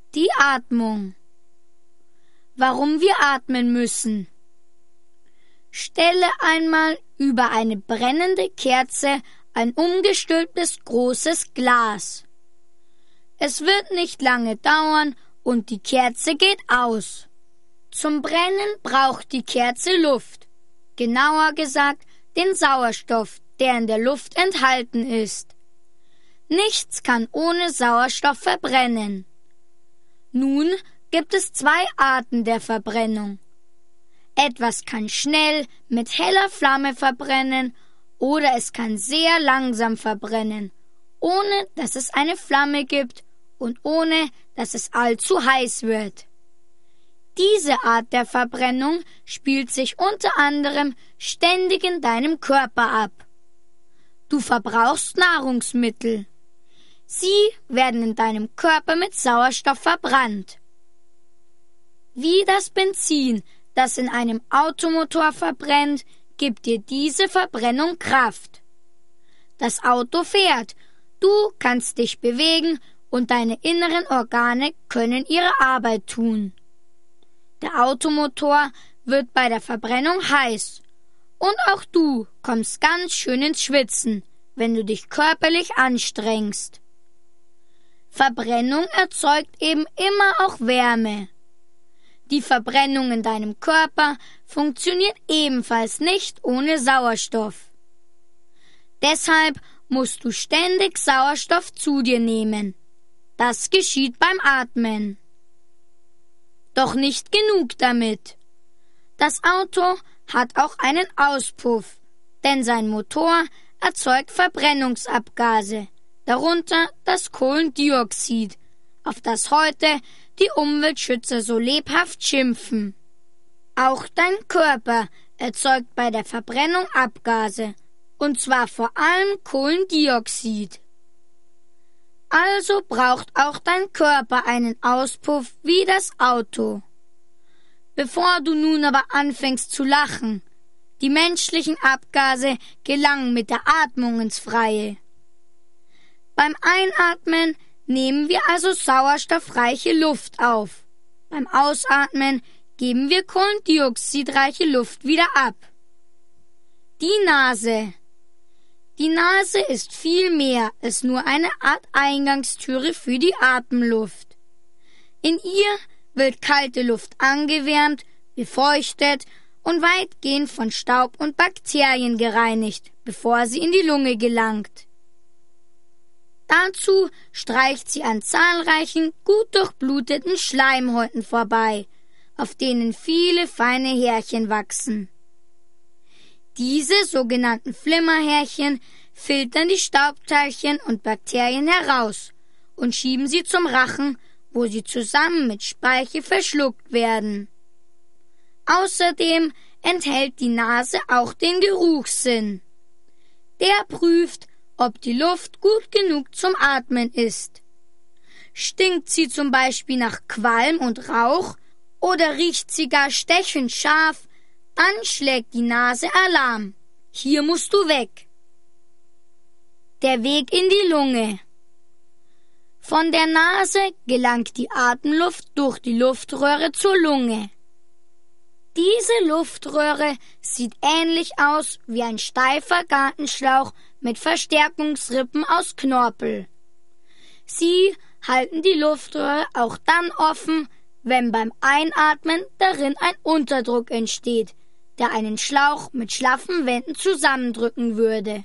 Die Atmung. Warum wir atmen müssen. Stelle einmal über eine brennende Kerze ein umgestülptes großes Glas. Es wird nicht lange dauern und die Kerze geht aus. Zum Brennen braucht die Kerze Luft, genauer gesagt den Sauerstoff, der in der Luft enthalten ist. Nichts kann ohne Sauerstoff verbrennen. Nun gibt es zwei Arten der Verbrennung. Etwas kann schnell mit heller Flamme verbrennen oder es kann sehr langsam verbrennen, ohne dass es eine Flamme gibt und ohne dass es allzu heiß wird. Diese Art der Verbrennung spielt sich unter anderem ständig in deinem Körper ab. Du verbrauchst Nahrungsmittel. Sie werden in deinem Körper mit Sauerstoff verbrannt. Wie das Benzin, das in einem Automotor verbrennt, gibt dir diese Verbrennung Kraft. Das Auto fährt, du kannst dich bewegen und deine inneren Organe können ihre Arbeit tun. Der Automotor wird bei der Verbrennung heiß und auch du kommst ganz schön ins Schwitzen, wenn du dich körperlich anstrengst. Verbrennung erzeugt eben immer auch Wärme. Die Verbrennung in deinem Körper funktioniert ebenfalls nicht ohne Sauerstoff. Deshalb musst du ständig Sauerstoff zu dir nehmen. Das geschieht beim Atmen. Doch nicht genug damit. Das Auto hat auch einen Auspuff, denn sein Motor erzeugt Verbrennungsabgase, darunter das Kohlendioxid, auf das heute die Umweltschützer so lebhaft schimpfen. Auch dein Körper erzeugt bei der Verbrennung Abgase, und zwar vor allem Kohlendioxid. Also braucht auch dein Körper einen Auspuff wie das Auto. Bevor du nun aber anfängst zu lachen, die menschlichen Abgase gelangen mit der Atmung ins Freie. Beim Einatmen nehmen wir also sauerstoffreiche Luft auf. Beim Ausatmen geben wir kohlendioxidreiche Luft wieder ab. Die Nase. Die Nase ist viel mehr als nur eine Art Eingangstüre für die Atemluft. In ihr wird kalte Luft angewärmt, befeuchtet und weitgehend von Staub und Bakterien gereinigt, bevor sie in die Lunge gelangt. Dazu streicht sie an zahlreichen, gut durchbluteten Schleimhäuten vorbei, auf denen viele feine Härchen wachsen. Diese sogenannten Flimmerhärchen filtern die Staubteilchen und Bakterien heraus und schieben sie zum Rachen, wo sie zusammen mit Speichel verschluckt werden. Außerdem enthält die Nase auch den Geruchssinn. Der prüft, ob die Luft gut genug zum Atmen ist. Stinkt sie zum Beispiel nach Qualm und Rauch oder riecht sie gar stechend scharf, dann schlägt die Nase Alarm. Hier musst du weg. Der Weg in die Lunge. Von der Nase gelangt die Atemluft durch die Luftröhre zur Lunge. Diese Luftröhre sieht ähnlich aus wie ein steifer Gartenschlauch mit Verstärkungsrippen aus Knorpel. Sie halten die Luftröhre auch dann offen, wenn beim Einatmen darin ein Unterdruck entsteht, der einen Schlauch mit schlaffen Wänden zusammendrücken würde.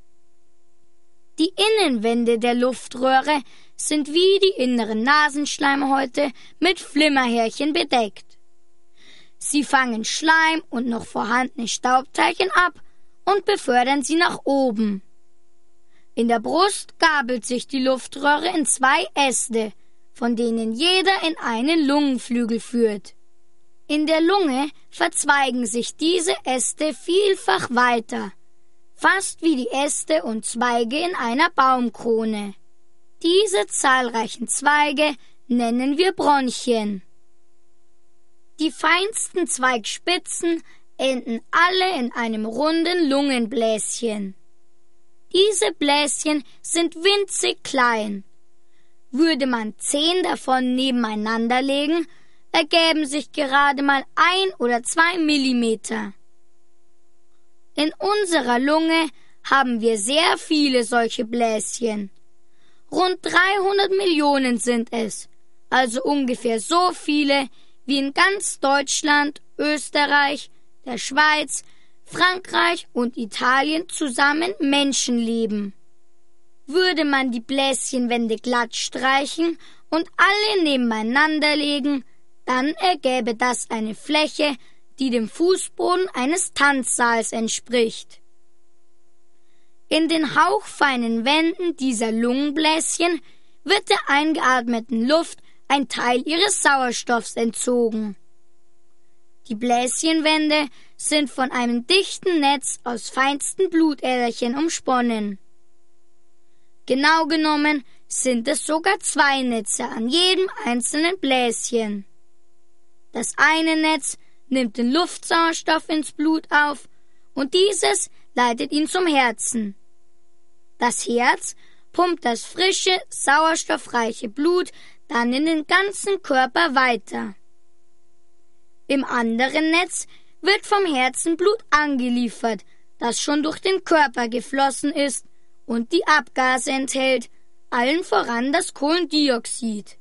Die Innenwände der Luftröhre sind wie die inneren Nasenschleimhäute mit Flimmerhärchen bedeckt. Sie fangen Schleim und noch vorhandene Staubteilchen ab und befördern sie nach oben. In der Brust gabelt sich die Luftröhre in zwei Äste, von denen jeder in einen Lungenflügel führt. In der Lunge verzweigen sich diese Äste vielfach weiter, fast wie die Äste und Zweige in einer Baumkrone. Diese zahlreichen Zweige nennen wir Bronchien. Die feinsten Zweigspitzen enden alle in einem runden Lungenbläschen. Diese Bläschen sind winzig klein. Würde man 10 davon nebeneinander legen, ergäben sich gerade mal 1 oder 2 Millimeter. In unserer Lunge haben wir sehr viele solche Bläschen. Rund 300 Millionen sind es, also ungefähr so viele, wie in ganz Deutschland, Österreich, der Schweiz, Frankreich und Italien zusammen Menschen leben. Würde man die Bläschenwände glatt streichen und alle nebeneinander legen, dann ergäbe das eine Fläche, die dem Fußboden eines Tanzsaals entspricht. In den hauchfeinen Wänden dieser Lungenbläschen wird der eingeatmeten Luft ein Teil ihres Sauerstoffs entzogen. Die Bläschenwände sind von einem dichten Netz aus feinsten Blutäderchen umsponnen. Genau genommen sind es sogar 2 Netze an jedem einzelnen Bläschen. Das eine Netz nimmt den Luftsauerstoff ins Blut auf und dieses leitet ihn zum Herzen. Das Herz pumpt das frische, sauerstoffreiche Blut dann in den ganzen Körper weiter. Im anderen Netz wird vom Herzen Blut angeliefert, das schon durch den Körper geflossen ist und die Abgase enthält, allen voran das Kohlendioxid.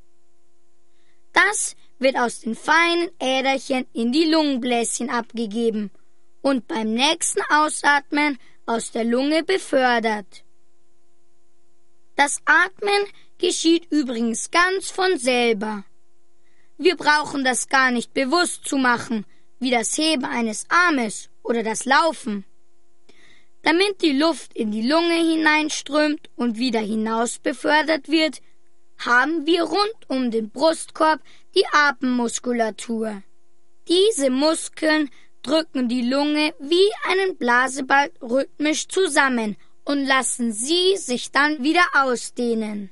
Das wird aus den feinen Äderchen in die Lungenbläschen abgegeben und beim nächsten Ausatmen aus der Lunge befördert. Das Atmen geschieht übrigens ganz von selber. Wir brauchen das gar nicht bewusst zu machen, wie das Heben eines Armes oder das Laufen. Damit die Luft in die Lunge hineinströmt und wieder hinaus befördert wird, haben wir rund um den Brustkorb die Atemmuskulatur. Diese Muskeln drücken die Lunge wie einen Blasebalg rhythmisch zusammen und lassen sie sich dann wieder ausdehnen.